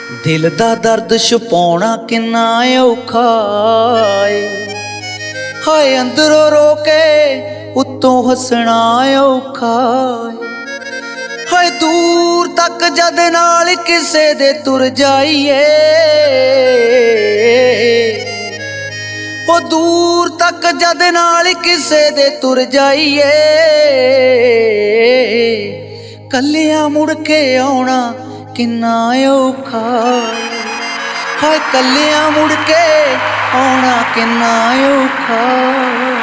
दिल दा दर्द छुपाउणा किन्ना औखा ए, हाय अंदरों रो के उत्तों हसना औखा ए। हाय दूर तक जद नाल किसे दे तुर जाइए, ओ दूर तक जद नाल किसे दे तुर जाइए, कल्लियां मुड़ के आउणा किन्ना औखा ए। हाय कल्लियां मुड़ के आउणा किन्ना औखा।